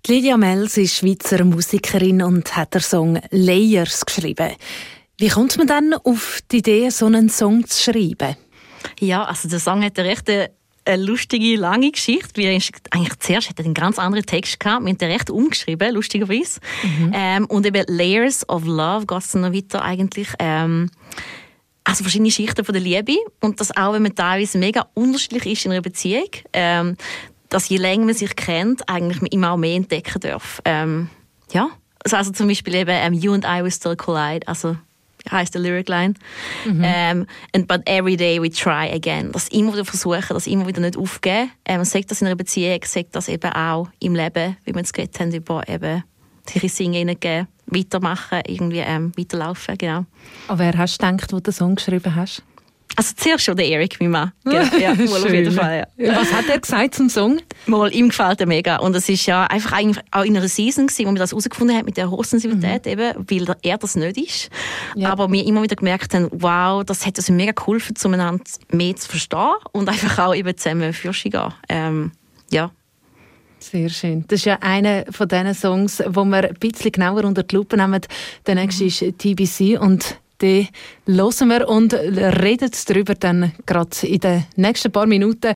Lydia Mels ist Schweizer Musikerin und hat den Song «Layers» geschrieben. Wie kommt man dann auf die Idee, so einen Song zu schreiben? Ja, also der Song hat eine lustige, lange Geschichte. Wir eigentlich zuerst hatten einen ganz anderen Text gehabt. Wir haben den recht umgeschrieben, lustigerweise. Und eben «Layers of Love» geht es dann noch weiter eigentlich. Also verschiedene Schichten von der Liebe. Und das auch, wenn man teilweise mega unterschiedlich ist in einer Beziehung. Dass je länger man sich kennt, eigentlich man immer auch mehr entdecken darf. Ja, also zum Beispiel eben «You and I will still collide», also heisst der Lyricline. But every day we try again. Das immer wieder versuchen, das immer wieder nicht aufgeben. Sagt das in einer Beziehung, sagt das eben auch im Leben, wie wir es geredet haben, über eben sich in Singen hineingeben, weitermachen, irgendwie weiterlaufen, genau. Aber wer hast du gedacht, wo du den Song geschrieben hast? Also zuerst schon der Eric, mein Mann. Ja, auf jeden Fall, ja. Was hat er gesagt zum Song? Mal, ihm gefällt er mega. Und es ist ja einfach eigentlich auch in einer Season gewesen, wo wir das herausgefunden haben mit der Hochsensibilität eben, weil er das nicht ist. Ja. Aber wir immer wieder gemerkt haben, wow, das hat uns mega geholfen, zueinander mehr zu verstehen und einfach auch eben zusammen Fürschen gehen. Ja. Sehr schön. Das ist ja einer von diesen Songs, wo wir ein bisschen genauer unter die Lupe nehmen. Der nächste ist TBC und die hören wir und reden darüber dann gerade in den nächsten paar Minuten.